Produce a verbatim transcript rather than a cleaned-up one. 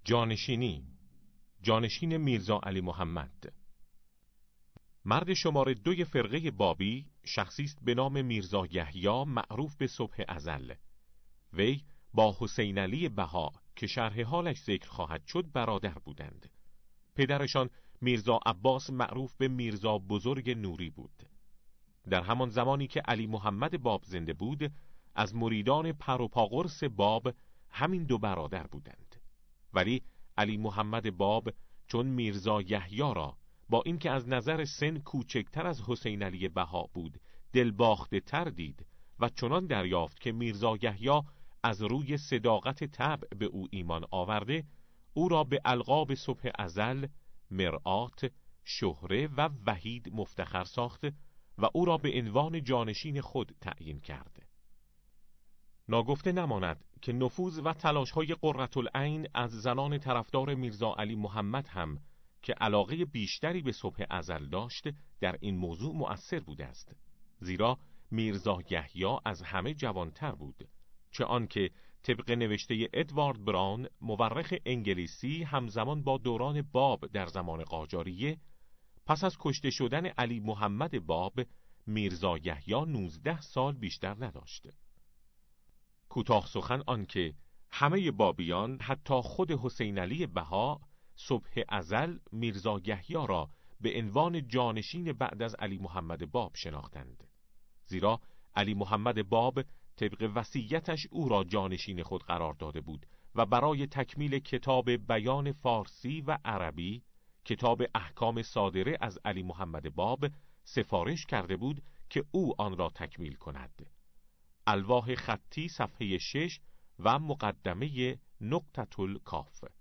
جانشینی جانشین میرزا علی محمد. مرد شماره دوی فرقه بابی شخصی است به نام میرزا یحیی معروف به صبح ازل. وی با حسین علی بها که شرح حالش ذکر خواهد شد برادر بودند. پدرشان میرزا عباس معروف به میرزا بزرگ نوری بود. در همان زمانی که علی محمد باب زنده بود، از مریدان پروپاقرص باب همین دو برادر بودند. ولی علی محمد باب چون میرزا یحیی را با اینکه از نظر سن کوچکتر از حسین علی بها بود دلباخته تر دید و چنان دریافت که میرزا یحیی از روی صداقت طبع به او ایمان آورده، او را به القاب صبح ازل، مرآت، شهره و وحید مفتخر ساخت و او را به عنوان جانشین خود تعیین کرد. ناگفته نماند که نفوذ و تلاش‌های قرةالعین از زنان طرفدار میرزا علی محمد هم که علاقه بیشتری به صبح ازل داشت در این موضوع مؤثر بوده است، زیرا میرزا یحیی از همه جوانتر بود، چه آنکه طبق نوشته ادوارد براون مورخ انگلیسی همزمان با دوران باب در زمان قاجاریه، پس از کشته شدن علی محمد باب میرزا یحیی نوزده سال بیشتر نداشت. کوتاه سخن آنکه همه بابیان حتی خود حسین علی بها صبح ازل میرزا یحیی را به عنوان جانشین بعد از علی محمد باب شناختند، زیرا علی محمد باب طبق وصیتش او را جانشین خود قرار داده بود و برای تکمیل کتاب بیان فارسی و عربی، کتاب احکام صادره از علی محمد باب، سفارش کرده بود که او آن را تکمیل کند. الواح خطی صفحه شش و مقدمه نقطة الکاف.